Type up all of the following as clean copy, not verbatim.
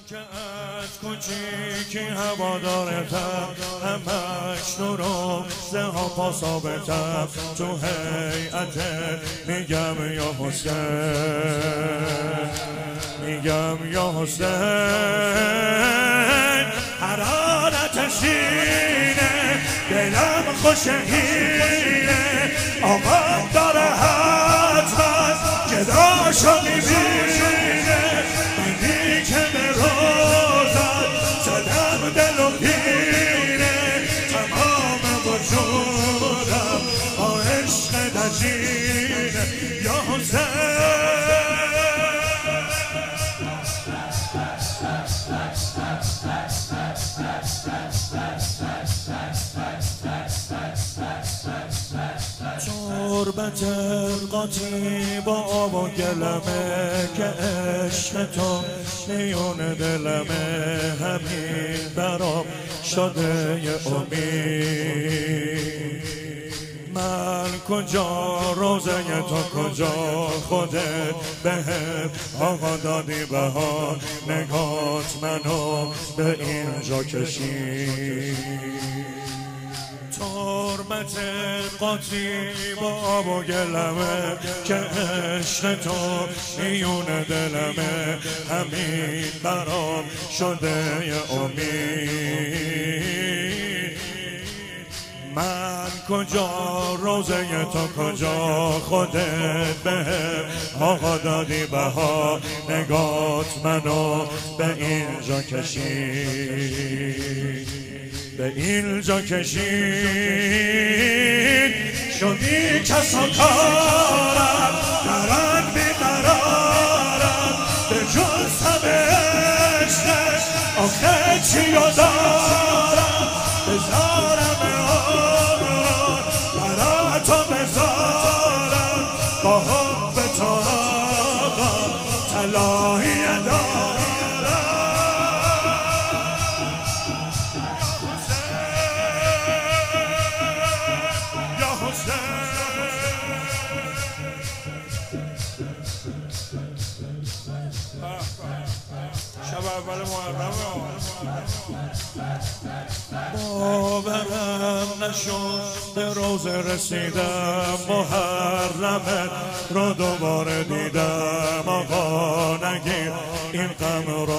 که از کوچیکی هوادارتم، همش نوروزه ها پا ثابتم، تو هیئت میگم یا حسین، میگم یا حسین. حرارتش اینه، دلم خوشهینه، آقا داره حتما جداشو میبینه، منی که به روزم زدم دل و پینه، تمام وجودم با عشق دجینه یا حسین. تربت قاطی با آب و گلمه، که عشق تو میون دلمه، همین برام شده یه امید. من کجا روزه تو کجا، خودت بهم آقا دادی بهار، نگات منو به اینجا کشید. تربت قاطی با آب و گلمه، که عشق تو میون دلمه، همین برام شده یه امید. من کجا روزه تو کجا، خودت بهم آقا دادی بها، نگات منو به اینجا کشید، به اینجا کشید. شدی کس و کارم، درن بیقرارم، به جز همه عشقش آخه چی رو دارم، بذارم عمران برا تو بذارم، با حب تو آقا طلایی دارم. شب اول محرم باورم نشد، به روزه رسیدم، محرمت رو دوباره دیدم. آقا نگیر این غم رو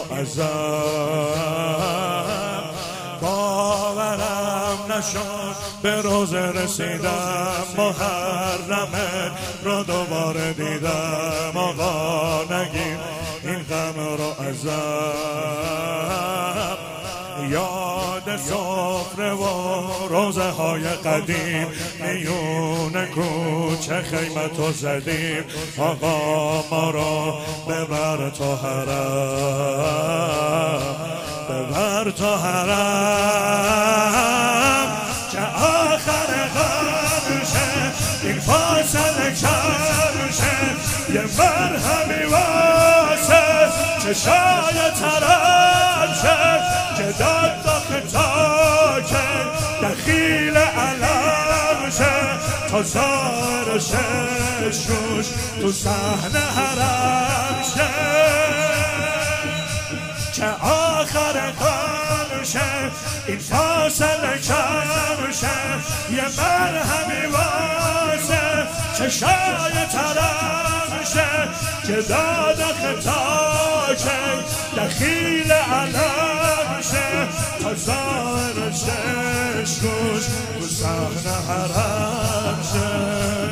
ازم، باورم نشد، به روزه رسیدم، محرمت رو دوباره دیدم. آقا نگیر این غم رو ازم. یاد سفره و روزه های قدیم، میون کوچه خیمتو زدیم. آقا ما رو ببر تا حرم، ببر تا حرم، که آخر غمشه این فاصله کمشه، یه مرهمی واسه چشای ترم شد، که داد با خطاکه دخیل علم شد، تا زار ششوش تو صحنه حرم شد، که آخر غم شد این فاصله کم شد، یه مرهمی واسه چشای ترم شد، که داد خطاکه دخیل علم شد، تا زار ششوش تو صحنه حرم شد.